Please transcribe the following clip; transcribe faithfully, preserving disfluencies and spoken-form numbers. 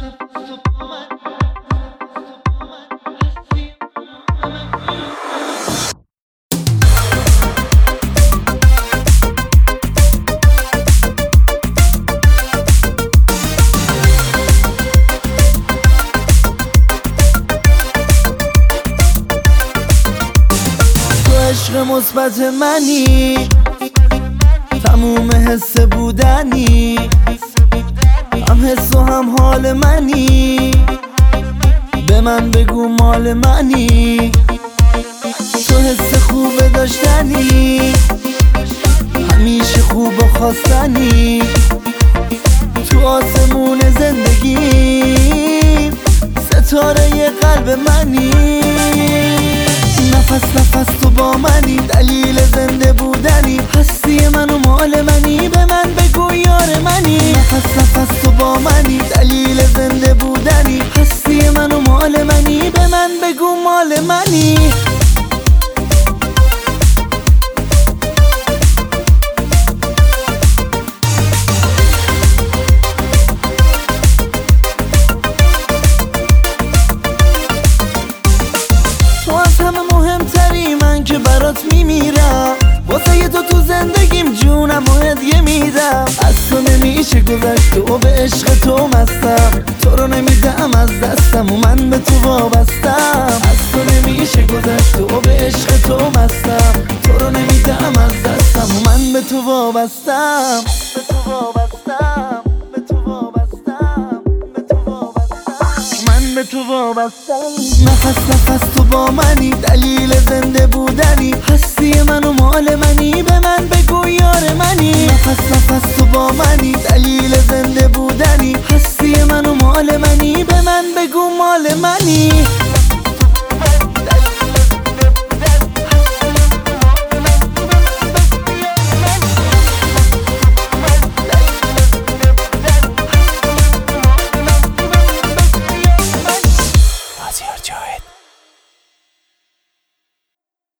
عشق مثبت منی، تموم حس بودنی، هم حس و هم حال منی، به من بگو مال منی. تو حس خوب داشتنی، همیشه خوب و خواستنی، تو آسمون زندگی ستاره قلب منی. نفس نفس تو با منی، دلیل زنده بودنی، هستی من و مال منی، به من بگو یار منی. نفس نفس تو با منی، دلیل زنده بودنی، هستی من و مال منی، به من بگو مال منی. که برات میمیرم، واسه تو تو زندگیم جونم و هدیه میدم. از تو نمیشه گذشت و به عشق تو مستم، تو رو نمیدم از دستم و من به تو وابستم. از تو نمیشه گذشت و به عشق تو مستم، تو رو نمیدم از دستم و من به تو وابستم. به تو وابستم، به تو وابستم، به تو وابستم، من به تو وابستم. نفس نفس تو با منی، دلیل زنده بودنی، هستی من و مال منی، به من بگو یار منی. نفس نفس تو با منی، دلیل زنده بودنی، هستی من و مال منی، به من بگو مال منی.